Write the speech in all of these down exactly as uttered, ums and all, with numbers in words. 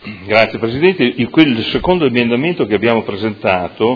Grazie Presidente. Il, quel secondo emendamento che abbiamo presentato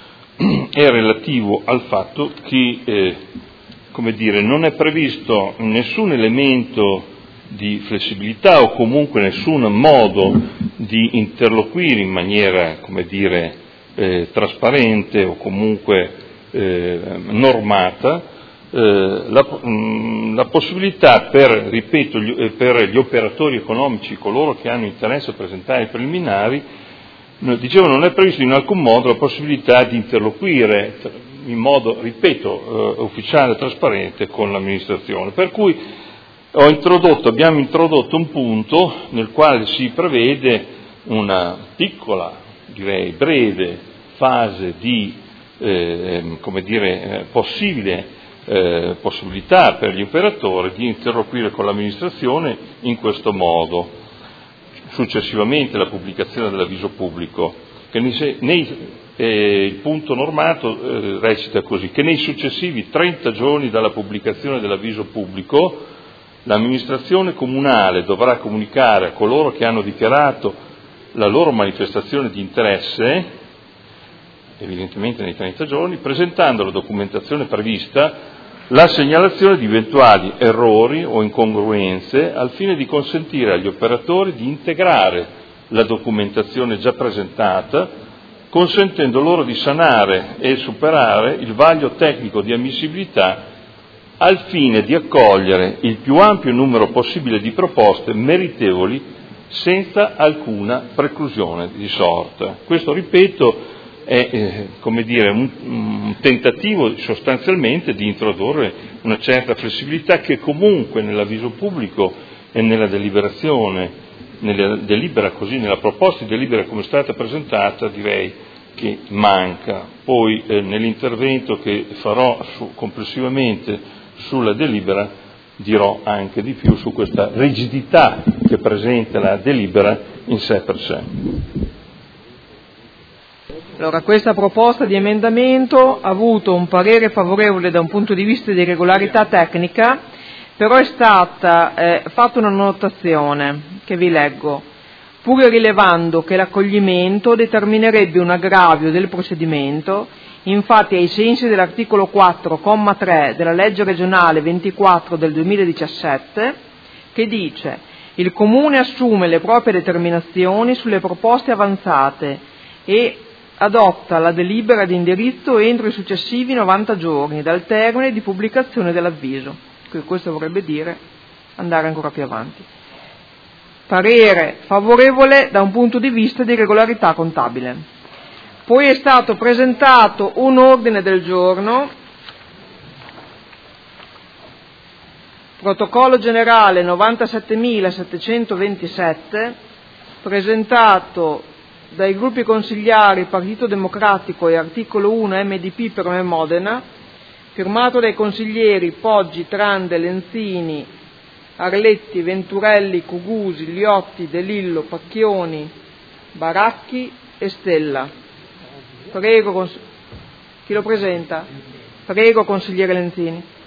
è relativo al fatto che, eh, come dire, non è previsto nessun elemento di flessibilità o comunque nessun modo di interloquire in maniera, come dire, eh, trasparente o comunque eh, normata eh, la, mh, la possibilità per, ripeto, gli, per gli operatori economici, coloro che hanno interesse a presentare i preliminari, dicevo, non è previsto in alcun modo la possibilità di interloquire in modo, ripeto, eh, ufficiale e trasparente con l'amministrazione. Per cui ho introdotto, abbiamo introdotto un punto nel quale si prevede una piccola, direi breve, fase di eh, come dire, eh, possibile eh, possibilità per gli operatori di interloquire con l'amministrazione in questo modo. Successivamente la pubblicazione dell'avviso pubblico, che nei, nei, eh, il punto normato eh, recita così, che nei successivi trenta giorni dalla pubblicazione dell'avviso pubblico l'amministrazione comunale dovrà comunicare a coloro che hanno dichiarato la loro manifestazione di interesse, evidentemente nei trenta giorni, presentando la documentazione prevista, la segnalazione di eventuali errori o incongruenze al fine di consentire agli operatori di integrare la documentazione già presentata, consentendo loro di sanare e superare il vaglio tecnico di ammissibilità al fine di accogliere il più ampio numero possibile di proposte meritevoli senza alcuna preclusione di sorta. Questo, ripeto, è eh, come dire, un, un tentativo sostanzialmente di introdurre una certa flessibilità che comunque nell'avviso pubblico e nella deliberazione, nella delibera così, nella proposta di delibera come è stata presentata, direi che manca. Poi eh, nell'intervento che farò su, complessivamente sulla delibera dirò anche di più su questa rigidità che presenta la delibera in sé per sé. Allora, questa proposta di emendamento ha avuto un parere favorevole da un punto di vista di regolarità tecnica, però è stata eh, fatta una notazione che vi leggo, pur rilevando che l'accoglimento determinerebbe un aggravio del procedimento. Infatti, ai sensi dell'articolo quattro, comma tre della legge regionale ventiquattro del duemiladiciassette, che dice: il Comune assume le proprie determinazioni sulle proposte avanzate e adotta la delibera di indirizzo entro i successivi novanta giorni dal termine di pubblicazione dell'avviso. Questo vorrebbe dire andare ancora più avanti. Parere favorevole da un punto di vista di regolarità contabile. Poi è stato presentato un ordine del giorno, protocollo generale novantasettemilasettecentoventisette, presentato dai gruppi consigliari Partito Democratico e Articolo uno M D P per me Modena, firmato dai consiglieri Poggi, Trande, Lenzini, Arletti, Venturelli, Cugusi, Liotti, De Lillo, Pacchioni, Baracchi e Stella. Prego, cons- chi lo presenta? Prego, consigliere Lenzini.